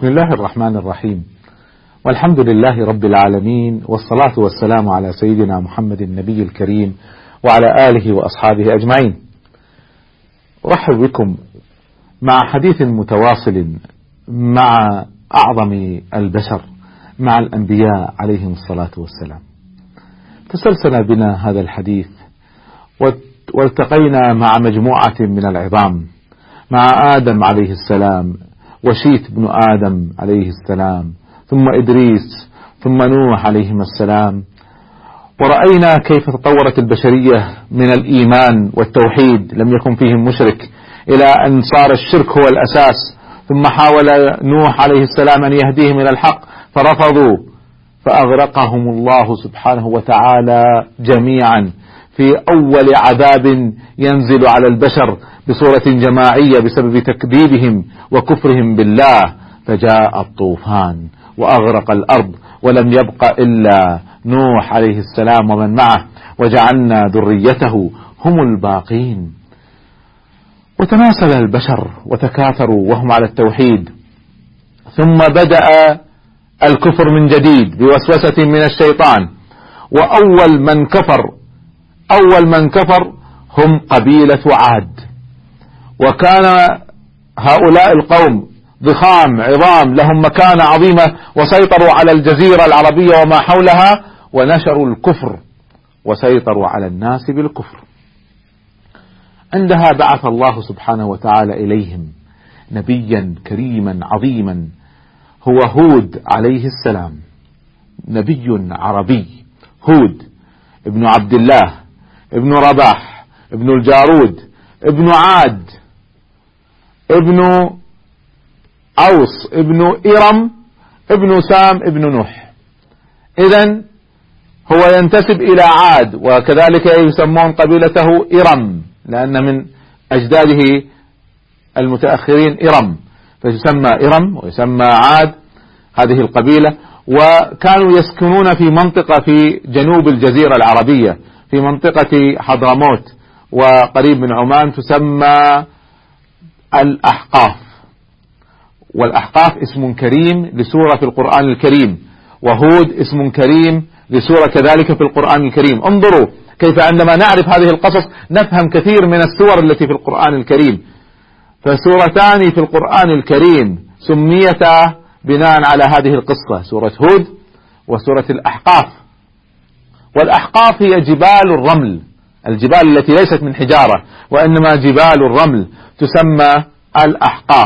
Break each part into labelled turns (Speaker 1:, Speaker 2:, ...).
Speaker 1: بسم الله الرحمن الرحيم، والحمد لله رب العالمين، والصلاة والسلام على سيدنا محمد النبي الكريم وعلى آله وأصحابه أجمعين. أرحب بكم مع حديث متواصل مع أعظم البشر، مع الأنبياء عليهم الصلاة والسلام. تسلسل بنا هذا الحديث والتقينا مع مجموعة من العظام، مع آدم عليه السلام وشيت بن آدم عليه السلام، ثم إدريس، ثم نوح عليهما السلام. ورأينا كيف تطورت البشرية من الإيمان والتوحيد، لم يكن فيهم مشرك، إلى أن صار الشرك هو الأساس. ثم حاول نوح عليه السلام أن يهديهم إلى الحق فرفضوا، فأغرقهم الله سبحانه وتعالى جميعا في أول عذاب ينزل على البشر بصورة جماعية بسبب تكذيبهم وكفرهم بالله، فجاء الطوفان وأغرق الأرض، ولم يبق إلا نوح عليه السلام ومن معه، وجعلنا ذريته هم الباقين. وتناسل البشر وتكاثروا وهم على التوحيد، ثم بدأ الكفر من جديد بوسوسة من الشيطان، وأول من كفر هم قبيلة عاد. وكان هؤلاء القوم ضخام عظام، لهم مكانة عظيمة، وسيطروا على الجزيرة العربية وما حولها، ونشروا الكفر وسيطروا على الناس بالكفر. عندها بعث الله سبحانه وتعالى إليهم نبيا كريما عظيما، هو هود عليه السلام، نبي عربي، هود ابن عبد الله ابن رباح ابن الجارود ابن عاد ابن أوس ابن إرم ابن سام ابن نوح. إذن هو ينتسب إلى عاد، وكذلك يسمون قبيلته إرم، لأن من أجداده المتأخرين إرم، فيسمى إرم ويسمى عاد هذه القبيلة. وكانوا يسكنون في منطقة في جنوب الجزيرة العربية، في منطقة حضرموت وقريب من عمان، تسمى الأحقاف. والأحقاف اسم كريم لسورة في القرآن الكريم، وهود اسم كريم لسورة كذلك في القرآن الكريم. انظروا كيف عندما نعرف هذه القصص نفهم كثير من السور التي في القرآن الكريم. فسورتان في القرآن الكريم سميتا بناء على هذه القصة، سورة هود وسورة الأحقاف. والأحقاف هي جبال الرمل، الجبال التي ليست من حجارة وإنما جبال الرمل تسمى الأحقاف.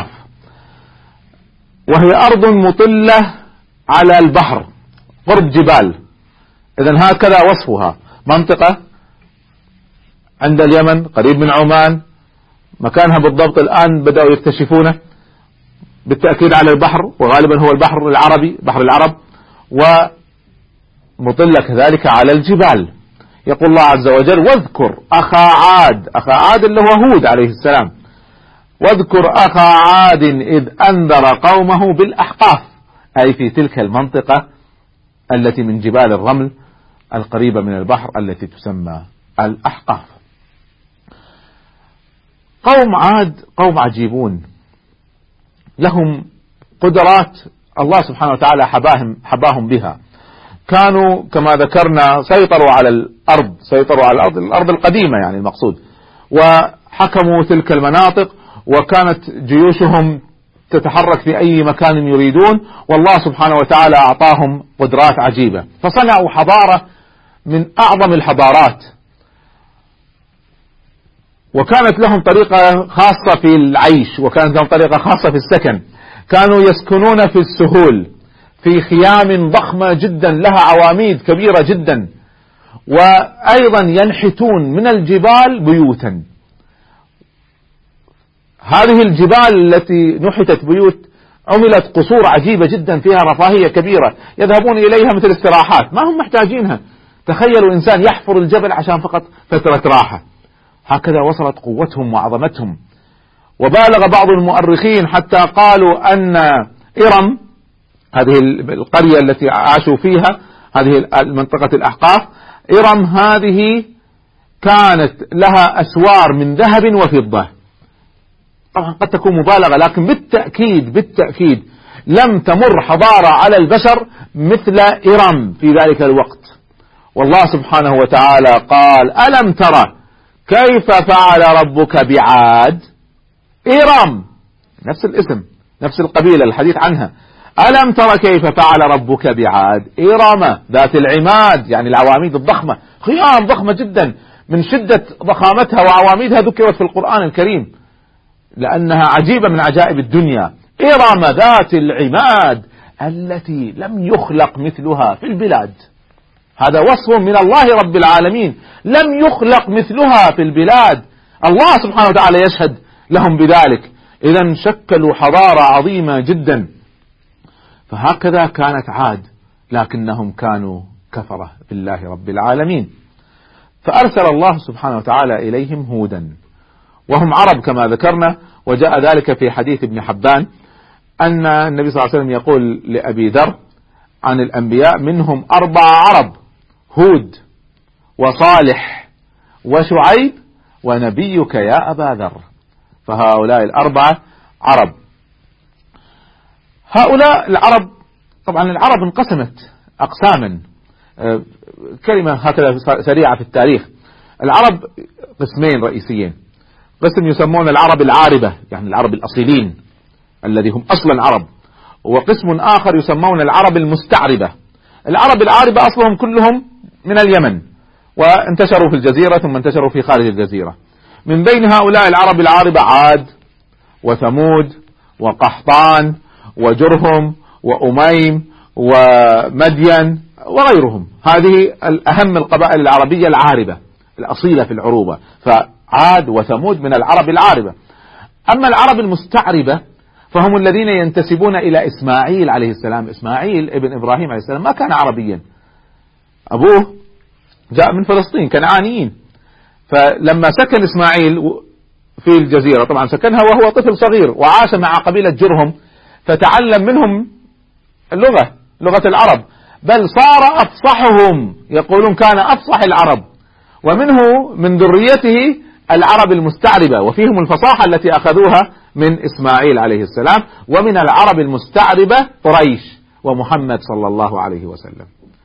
Speaker 1: وهي أرض مطلة على البحر قرب جبال، إذن هكذا وصفها، منطقة عند اليمن قريب من عمان. مكانها بالضبط الآن بدأوا يكتشفونه، بالتأكيد على البحر، وغالبا هو البحر العربي، بحر العرب، ومطلة كذلك على الجبال. يقول الله عز وجل: واذكر أخا عاد اللي هو هود عليه السلام، واذكر أخا عاد إذ أنذر قومه بالأحقاف، أي في تلك المنطقة التي من جبال الرمل القريبة من البحر التي تسمى الأحقاف. قوم عاد قوم عجيبون، لهم قدرات الله سبحانه وتعالى حباهم بها. كانوا كما ذكرنا سيطروا على الأرض القديمة يعني المقصود، وحكموا تلك المناطق، وكانت جيوشهم تتحرك في أي مكان يريدون، والله سبحانه وتعالى أعطاهم قدرات عجيبة، فصنعوا حضارة من أعظم الحضارات. وكانت لهم طريقة خاصة في العيش، وكانت لهم طريقة خاصة في السكن. كانوا يسكنون في السهول في خيام ضخمة جدا لها عواميد كبيرة جدا، وأيضا ينحتون من الجبال بيوتا. هذه الجبال التي نحتت بيوت عملت قصور عجيبة جدا فيها رفاهية كبيرة، يذهبون إليها مثل استراحات، ما هم محتاجينها. تخيلوا إنسان يحفر الجبل عشان فقط فترة راحة. هكذا وصلت قوتهم وعظمتهم. وبالغ بعض المؤرخين حتى قالوا أن إرم، هذه القرية التي عاشوا فيها، هذه المنطقة الأحقاف، إرم هذه كانت لها أسوار من ذهب وفضة. طبعا قد تكون مبالغة، لكن بالتأكيد لم تمر حضارة على البشر مثل إرم في ذلك الوقت. والله سبحانه وتعالى قال: ألم ترى كيف فعل ربك بعاد؟ إرم، نفس الاسم، نفس القبيلة الحديث عنها. ألم ترى كيف فعل ربك بعاد؟ إرم ذات العماد، يعني العواميد الضخمة، خيام ضخمة جدا، من شدة ضخامتها وعواميدها ذكرت في القرآن الكريم لأنها عجيبة من عجائب الدنيا. إرم ذات العماد التي لم يخلق مثلها في البلاد. هذا وصف من الله رب العالمين، لم يخلق مثلها في البلاد. الله سبحانه وتعالى يشهد لهم بذلك. إذا شكلوا حضارة عظيمة جدا. فهكذا كانت عاد، لكنهم كانوا كفرة بالله رب العالمين. فأرسل الله سبحانه وتعالى إليهم هودا، وهم عرب كما ذكرنا. وجاء ذلك في حديث ابن حبان أن النبي صلى الله عليه وسلم يقول لأبي ذر عن الأنبياء: منهم 4 عرب، هود وصالح وشعيب ونبيك يا أبا ذر. فهؤلاء 4 عرب. هؤلاء العرب، طبعا العرب انقسمت أقساما، كلمة هكذا سريعة في التاريخ. العرب قسمين رئيسيين: قسم يسمون العرب العاربة، يعني العرب الأصيلين الذي هم أصلا عرب، وقسم آخر يسمون العرب المستعربة. العرب العاربة أصلهم كلهم من اليمن، وانتشروا في الجزيرة ثم انتشروا في خارج الجزيرة. من بين هؤلاء العرب العاربة عاد وثمود وقحطان وجرهم وأميم ومدين وغيرهم. هذه أهم القبائل العربية العاربة الأصيلة في العروبة، فعاد وثمود من العرب العاربة. أما العرب المستعربة فهم الذين ينتسبون إلى إسماعيل عليه السلام. إسماعيل ابن إبراهيم عليه السلام ما كان عربيا، أبوه جاء من فلسطين، كنعانيين. فلما سكن إسماعيل في الجزيرة، طبعا سكنها وهو طفل صغير، وعاش مع قبيلة جرهم، فتعلم منهم لغة العرب، بل صار أفصحهم، يقولون كان أفصح العرب. ومنه من ذريته العرب المستعربة، وفيهم الفصاحة التي أخذوها من إسماعيل عليه السلام. ومن العرب المستعربة قريش ومحمد صلى الله عليه وسلم.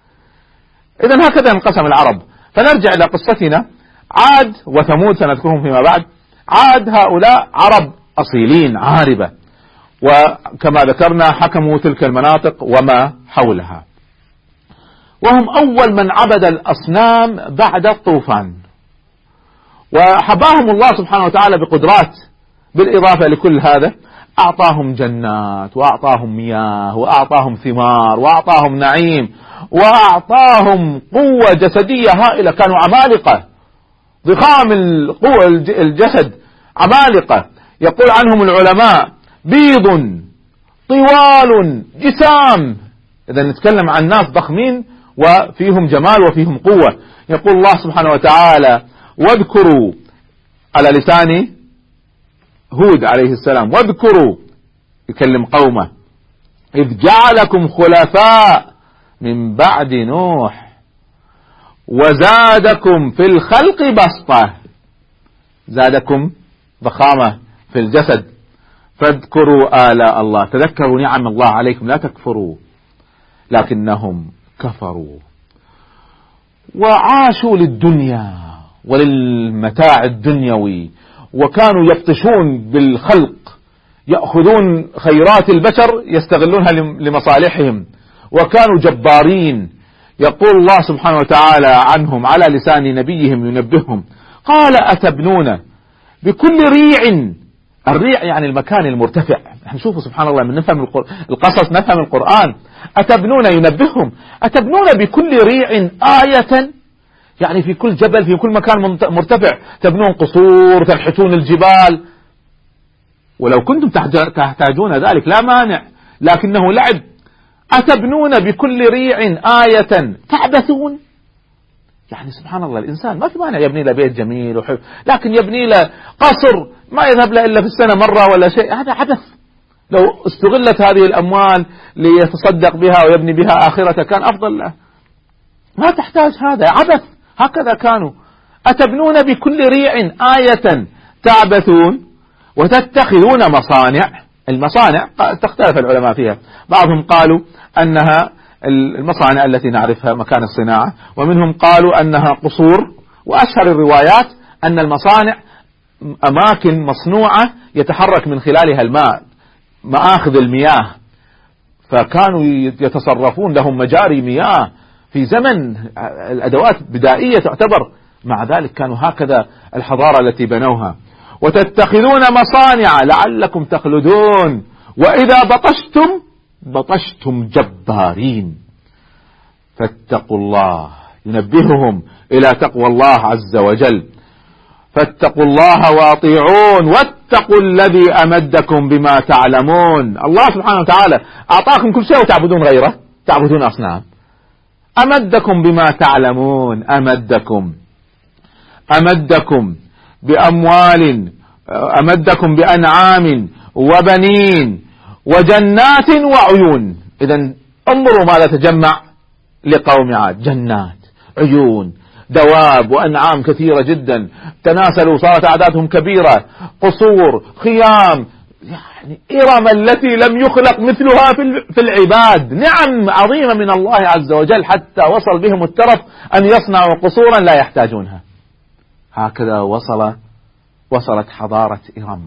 Speaker 1: إذن هكذا انقسم العرب. فنرجع إلى قصتنا. عاد وثمود سنذكرهم فيما بعد. عاد هؤلاء عرب أصيلين عاربة، وكما ذكرنا حكموا تلك المناطق وما حولها، وهم أول من عبد الأصنام بعد الطوفان. وحباهم الله سبحانه وتعالى بقدرات، بالإضافة لكل هذا أعطاهم جنات، وأعطاهم مياه، وأعطاهم ثمار، وأعطاهم نعيم، وأعطاهم قوة جسدية هائلة. كانوا عمالقة ضخام القوة الجسد، عمالقة. يقول عنهم العلماء: بيض طوال جسام. إذا نتكلم عن ناس ضخمين وفيهم جمال وفيهم قوة. يقول الله سبحانه وتعالى: واذكروا، على لسان هود عليه السلام، واذكروا، يكلم قومه: إذ جعلكم خلفاء من بعد نوح وزادكم في الخلق بسطة. زادكم ضخامة في الجسد. فاذكروا آلاء الله، تذكروا نعم الله عليكم، لا تكفروا. لكنهم كفروا وعاشوا للدنيا وللمتاع الدنيوي، وكانوا يبطشون بالخلق، يأخذون خيرات البشر يستغلونها لمصالحهم، وكانوا جبارين. يقول الله سبحانه وتعالى عنهم على لسان نبيهم ينبههم: قال: أتبنون بكل ريع. الريع يعني المكان المرتفع. نحن نشوفه سبحان الله، من نفهم القصص نفهم القرآن. أتبنون، ينبههم: أتبنون بكل ريع آية، يعني في كل جبل، في كل مكان مرتفع تبنون قصور، تنحتون الجبال. ولو كنتم تحتاجون ذلك لا مانع، لكنه لعب. أتبنون بكل ريع آية تعبثون. يعني سبحان الله، الإنسان ما في مانع يبني له بيت جميل وحلو، لكن يبني له قصر ما يذهب له إلا في السنة مرة ولا شيء، هذا عبث. لو استغلت هذه الأموال ليتصدق بها ويبني بها آخرته كان أفضل له. ما تحتاج، هذا عبث. هكذا كانوا. أتبنون بكل ريع آية تعبثون وتتخذون مصانع. المصانع تختلف العلماء فيها، بعضهم قالوا أنها المصانع التي نعرفها مكان الصناعة، ومنهم قالوا أنها قصور، وأشهر الروايات أن المصانع أماكن مصنوعة يتحرك من خلالها الماء، مآخذ المياه، فكانوا يتصرفون، لهم مجاري مياه في زمن الأدوات بدائية تعتبر، مع ذلك كانوا هكذا الحضارة التي بنوها. وتتخذون مصانع لعلكم تخلدون وإذا بطشتم جبارين فاتقوا الله، ينبههم إلى تقوى الله عز وجل. فاتقوا الله واطيعون واتقوا الذي أمدكم بما تعلمون. الله سبحانه وتعالى أعطاكم كل شيء وتعبدون غيره، تعبدون أصنام. أمدكم بما تعلمون، أمدكم بأموال، أمدكم بأنعام وبنين وجنات وعيون. إذن انظروا ماذا تجمع لقوم عاد، جنات، عيون، دواب وأنعام كثيرة جدا، تناسلوا، صارت أعدادهم كبيرة، قصور، خيام، يعني إرم التي لم يخلق مثلها في العباد. نعم عظيمة من الله عز وجل حتى وصل بهم الترف أن يصنعوا قصورا لا يحتاجونها. هكذا وصلت حضارة إرم،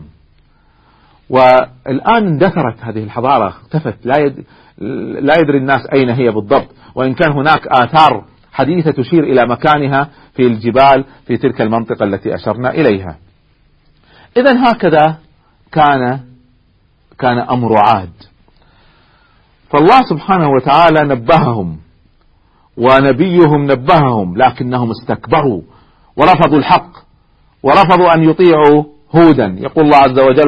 Speaker 1: والآن اندثرت هذه الحضارة، اختفت، لا يدري الناس أين هي بالضبط، وإن كان هناك آثار حديثة تشير إلى مكانها في الجبال في تلك المنطقة التي أشرنا إليها. إذن هكذا كان أمر عاد. فالله سبحانه وتعالى نبههم ونبيهم نبههم، لكنهم استكبروا ورفضوا الحق، ورفضوا أن يطيعوا هودا. يقول الله عز وجل: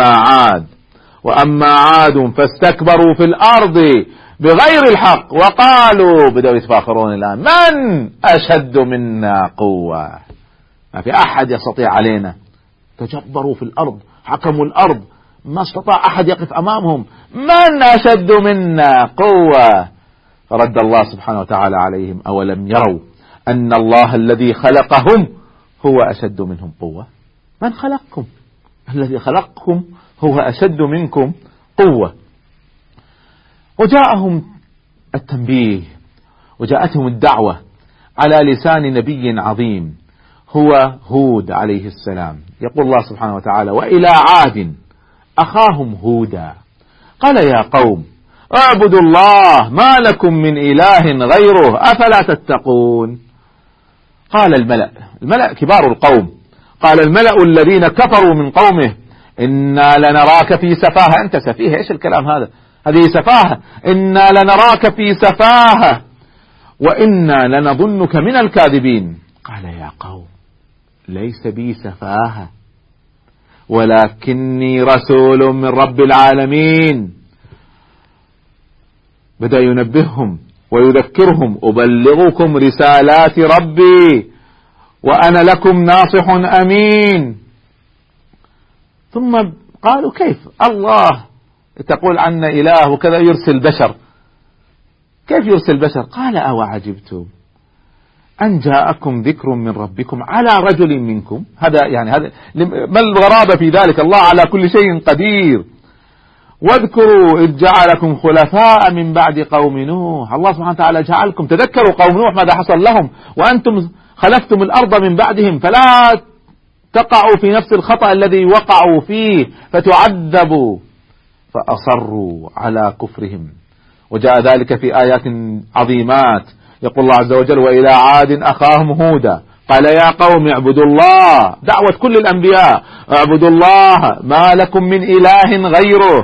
Speaker 1: وأما عاد فاستكبروا في الأرض بغير الحق وقالوا، بدأوا يتفاخرون الآن: من أشد منا قوة، ما في أحد يستطيع علينا. تجبروا في الأرض، حكموا الأرض، ما استطاع أحد يقف أمامهم. من أشد منا قوة. فرد الله سبحانه وتعالى عليهم: أولم يروا أن الله الذي خلقهم هو أشد منهم قوة. من خلقكم؟ الذي خلقكم هو أشد منكم قوة. وجاءهم التنبيه وجاءتهم الدعوة على لسان نبي عظيم هو هود عليه السلام. يقول الله سبحانه وتعالى: وإلى عاد أخاهم هودا قال يا قوم اعبدوا الله ما لكم من إله غيره أفلا تتقون. قال الملأ كبار القوم، قال الملأ الذين كفروا من قومه: إنا لنراك في سفاهة. أنت سفيه؟ إيش الكلام هذا؟ هذه سفاهة. إنا لنراك في سفاهة وإنا لنظنك من الكاذبين. قال يا قوم ليس بي سفاهة ولكني رسول من رب العالمين. بدأ ينبههم ويذكرهم: أبلغكم رسالات ربي وأنا لكم ناصح أمين. ثم قالوا: كيف الله تقول عنا إله وكذا يرسل بشر؟ كيف يرسل بشر؟ قال: أو عجبتم أن جاءكم ذكر من ربكم على رجل منكم. هذا ما الغرابة في ذلك؟ الله على كل شيء قدير. واذكروا إذ جعلكم خلفاء من بعد قوم نوح. الله سبحانه وتعالى جعلكم. تذكروا قوم نوح ماذا حصل لهم وأنتم خلفتم الأرض من بعدهم، فلا تقعوا في نفس الخطأ الذي وقعوا فيه فتعذبوا. فأصروا على كفرهم، وجاء ذلك في آيات عظيمات. يقول الله عز وجل: وإلى عاد أخاهم هودا قال يا قوم اعبدوا الله. دعوة كل الأنبياء: اعبدوا الله ما لكم من إله غيره.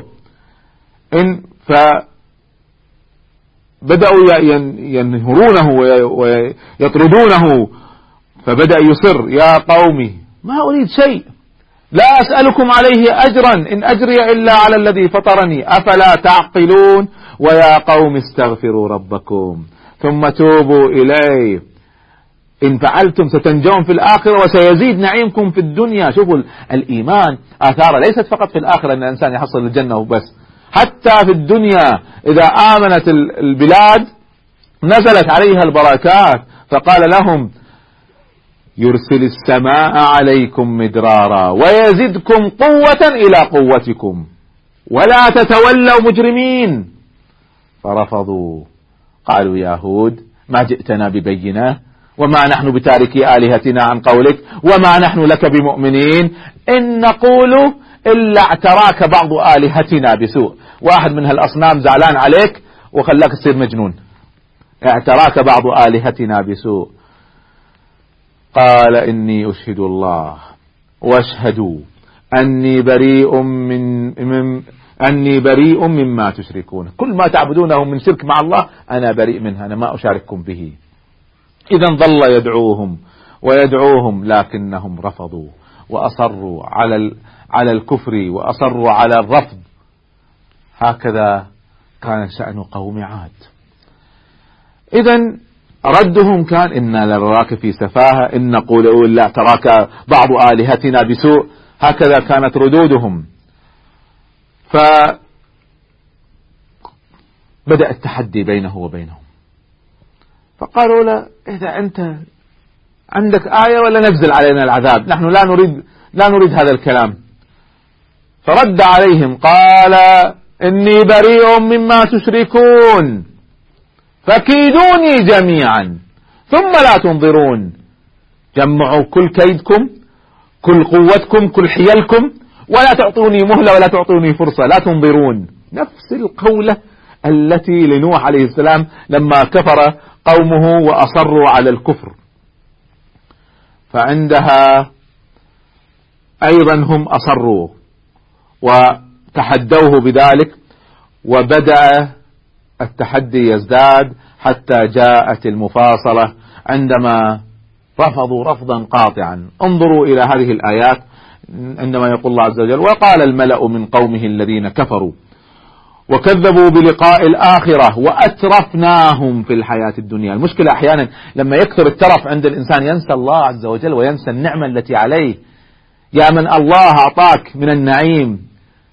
Speaker 1: فبدأوا ينهرونه ويطردونه، فبدأ يصر: يا قومي ما أريد شيء، لا أسألكم عليه أجرا، إن أجري إلا على الذي فطرني، أفلا تعقلون. ويا قوم استغفروا ربكم ثم توبوا إليه إن فعلتم ستنجون في الآخرة وسيزيد نعيمكم في الدنيا. شوفوا الإيمان آثاره ليست فقط في الآخرة أن الإنسان يحصل الجنة وبس، حتى في الدنيا إذا آمنت البلاد نزلت عليها البركات. فقال لهم: يرسل السماء عليكم مدرارا ويزدكم قوة إلى قوتكم. ولا تتولوا مجرمين. فرفضوا، قالوا يا هود ما جئتنا ببينة، وما نحن بتاركي آلهتنا عن قولك، وما نحن لك بمؤمنين، إن نقول إلا اعتراك بعض آلهتنا بسوء. واحد من هالأصنام زعلان عليك وخلاك تصير مجنون، اعتراك بعض آلهتنا بسوء. قال إني أشهد الله واشهدوا أني بريء مما تشركون. كل ما تعبدونه من شرك مع الله أنا بريء منها، أنا ما أشارككم به. إذا ظل يدعوهم لكنهم رفضوا وأصروا على الكفر وأصروا على الرفض. هكذا كان شأن قوم عاد. إذا ردهم كان إنا لنراك في سفاهة، إن نقول لا تراك بعض آلهتنا بسوء. هكذا كانت ردودهم. فبدأ التحدي بينه وبينهم، فقالوا له إذا أنت عندك آية ولا ننزل علينا العذاب، نحن لا نريد هذا الكلام. فرد عليهم قال إني بريء مما تشركون فكيدوني جميعا ثم لا تنظرون. جمعوا كل كيدكم، كل قوتكم، كل حيلكم، ولا تعطوني مهلة ولا تعطوني فرصة، لا تنظرون. نفس القولة التي لنوح عليه السلام لما كفر قومه وأصروا على الكفر. فعندها أيضا هم أصروا وتحدوه بذلك، وبدأ التحدي يزداد حتى جاءت المفاصلة عندما رفضوا رفضا قاطعا. انظروا إلى هذه الآيات عندما يقول الله عز وجل: وقال الملأ من قومه الذين كفروا وكذبوا بلقاء الآخرة وأترفناهم في الحياة الدنيا. المشكلة أحيانا لما يكثر الترف عند الإنسان ينسى الله عز وجل وينسى النعمة التي عليه. يا من الله أعطاك من النعيم،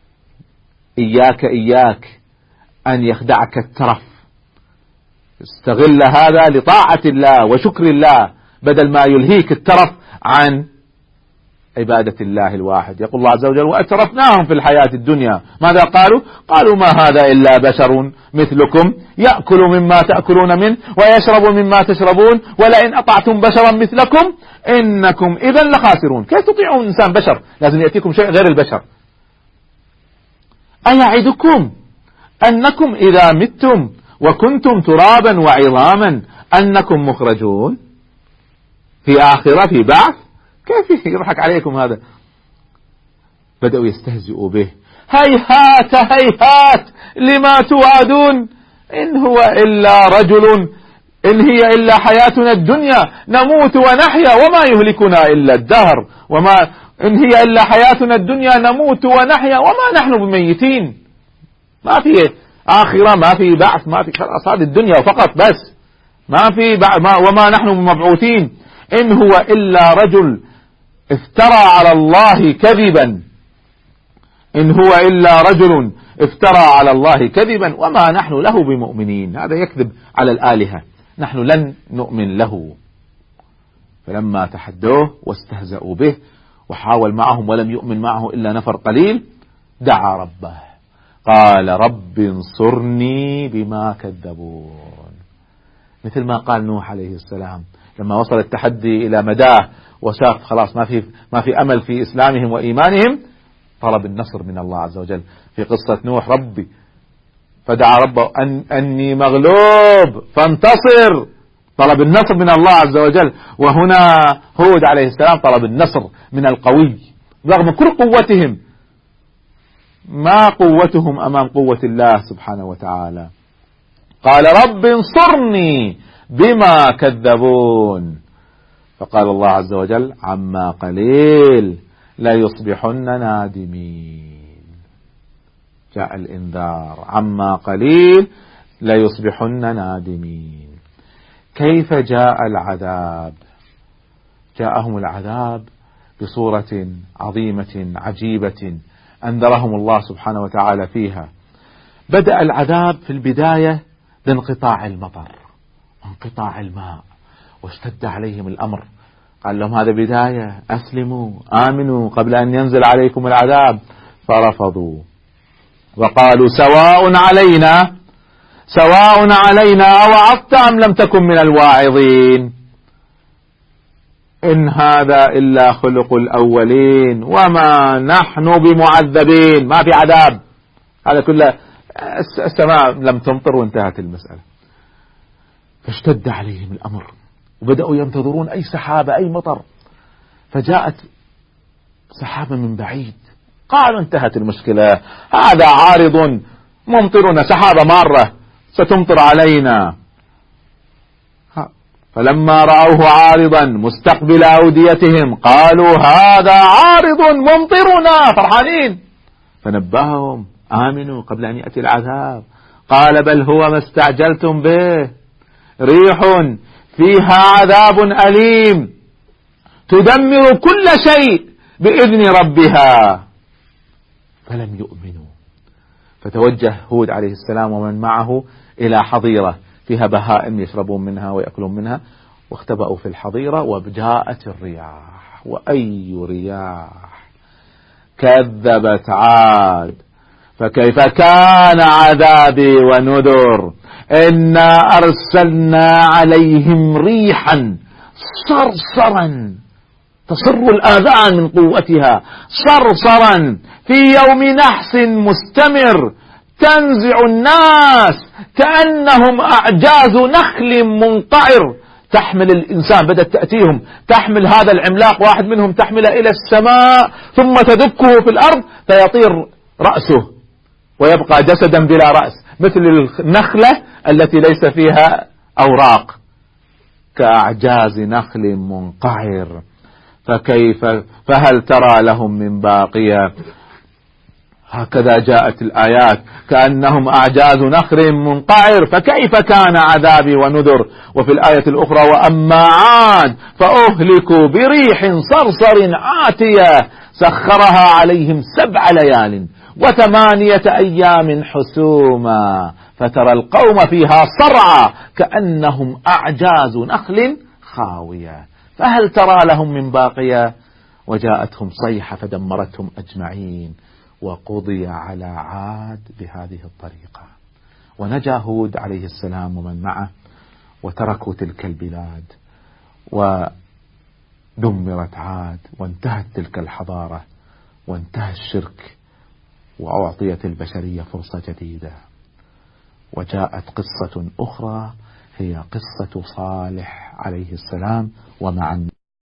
Speaker 1: إياك أن يخدعك الترف. استغل هذا لطاعة الله وشكر الله بدل ما يلهيك الترف عن عبادة الله الواحد. يقول الله عز وجل: وأترفناهم في الحياة الدنيا. ماذا قالوا ما هذا إلا بشر مثلكم يأكل مما تأكلون منه ويشرب مما تشربون ولئن أطعتم بشرا مثلكم إنكم إذا لخاسرون. كيف تطيعون إنسان بشر؟ لازم يأتيكم شيء غير البشر. أيعدكم أنكم إذا متم وكنتم ترابا وعظاما أنكم مخرجون في آخرة في بعث؟ كيف يضحك عليكم هذا؟ بدأوا يستهزئوا به: هيهات هيهات لما توعدون إن هو إلا رجل إن هي إلا حياتنا الدنيا نموت ونحيا وما يهلكنا إلا الدهر وما إن هي إلا حياتنا الدنيا نموت ونحيا وما نحن بميتين. ما في آخرة، ما في بعث، ما في خلاص، هذه الدنيا فقط بس، ما في وما نحن بمبعوثين. إن هو إلا رجل افترى على الله كذبا، إن هو إلا رجل افترى على الله كذبا وما نحن له بمؤمنين. هذا يكذب على الآلهة، نحن لن نؤمن له. فلما تحدوه واستهزأوا به وحاول معهم ولم يؤمن معه إلا نفر قليل، دعا ربه قال: رب انصرني بما كذبون. مثل ما قال نوح عليه السلام لما وصل التحدي إلى مداه وشاف خلاص ما في أمل في إسلامهم وإيمانهم، طلب النصر من الله عز وجل في قصة نوح: ربي، فدعا ربه أني مغلوب فانتصر، طلب النصر من الله عز وجل. وهنا هود عليه السلام طلب النصر من القوي رغم كل قوتهم، ما قوتهم أمام قوة الله سبحانه وتعالى. قال: رب انصرني بما كذبون. فقال الله عز وجل: عما قليل لا يصبحن نادمين. جاء الإنذار: عما قليل لا يصبحن نادمين. كيف جاء العذاب؟ جاءهم العذاب بصورة عظيمة عجيبة أنذرهم الله سبحانه وتعالى فيها. بدأ العذاب في البداية بانقطاع المطر، انقطاع الماء، واشتد عليهم الأمر. قال لهم: هذا بداية، أسلموا آمنوا قبل أن ينزل عليكم العذاب. فرفضوا. وقالوا سواء علينا أوعظت أم لم تكن من الواعظين. إن هذا إلا خلق الأولين وما نحن بمعذبين. ما في عذاب، هذا كله السماء لم تمطر وانتهت المسألة. فاشتد عليهم الأمر وبدأوا ينتظرون أي سحابة أي مطر، فجاءت سحابة من بعيد، قالوا انتهت المشكلة، هذا عارض ممطرنا، سحابة مارة ستمطر علينا. فلما رأوه عارضا مستقبل أوديتهم قالوا هذا عارض ممطرنا، فرحانين. فنبههم آمنوا قبل أن يأتي العذاب. قال بل هو ما استعجلتم به، ريح فيها عذاب أليم تدمر كل شيء بإذن ربها. فلم يؤمنوا. فتوجه هود عليه السلام ومن معه إلى حظيرة فيها بهائم يشربون منها ويأكلون منها، واختبأوا في الحظيرة. وجاءت الرياح، وأي رياح، كذبت عاد فكيف كان عذابي ونذر. إنا أرسلنا عليهم ريحا صرصرا تصر الآذان من قوتها، صرصرا في يوم نحس مستمر تنزع الناس كأنهم أعجاز نخل منقعر. تحمل الإنسان، بدأت تأتيهم تحمل هذا العملاق، واحد منهم تحمله إلى السماء ثم تدكه في الأرض فيطير رأسه ويبقى جسدا بلا رأس، مثل النخلة التي ليس فيها أوراق، كأعجاز نخل منقعر. فهل ترى لهم من باقية. هكذا جاءت الآيات كأنهم أعجاز نخل منقعر فكيف كان عذابي ونذر. وفي الآية الأخرى وأما عاد فأهلكوا بريح صرصر عاتية سخرها عليهم 7 ليال و8 أيام حسوما فترى القوم فيها صرعى كأنهم أعجاز نخل خاوية فهل ترى لهم من باقية. وجاءتهم صيحة فدمرتهم أجمعين وقضي على عاد بهذه الطريقة. ونجا هود عليه السلام ومن معه وتركوا تلك البلاد ودمرت عاد وانتهت تلك الحضارة وانتهى الشرك وأعطيت البشرية فرصة جديدة. وجاءت قصة أخرى هي قصة صالح عليه السلام ومع